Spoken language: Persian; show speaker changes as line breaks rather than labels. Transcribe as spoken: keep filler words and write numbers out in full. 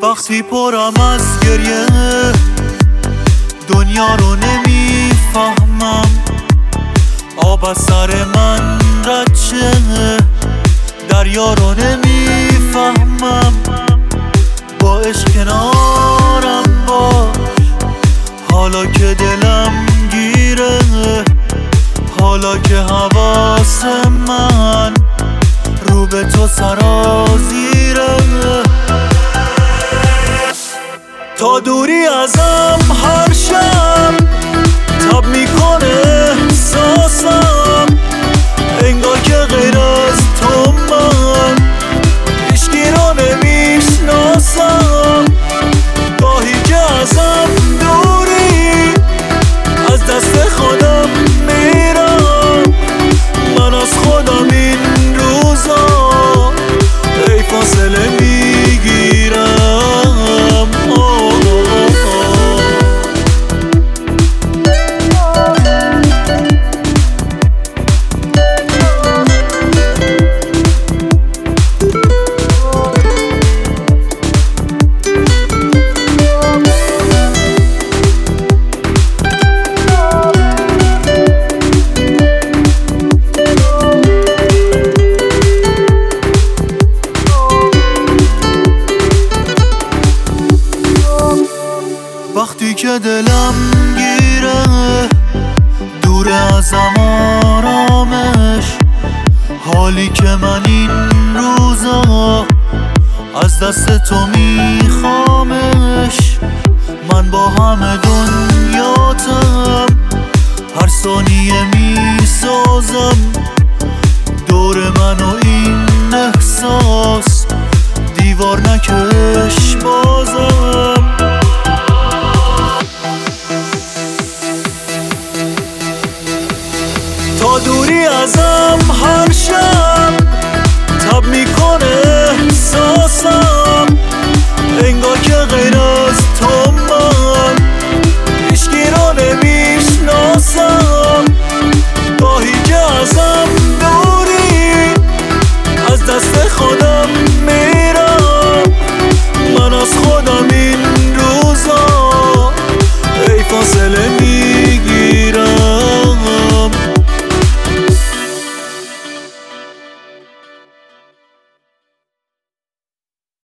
وقتی پرم از گریه دنیا رو نمیفهمم، آب از سر من رد شه دریا رو نمیفهمم. با عشق کنارم باش حالا که دلم گیره، حالا که حواس من رو به تو سرازیره. تا دوری ازم هر شب تب میکنه احساسم، انگار که غیر از تو من هیچکی رو نمیشناسم. گاهی که ازم دوری از دست خودم میرم، من از خودم این روزا ای فاصله میگیرم. وقتی که دلم گیره دور ازم آرامش، حالی که من این روزا از دست تو میخوامش. من با همه دنیاتم هر ثانیه میسازم، دور من و این احساس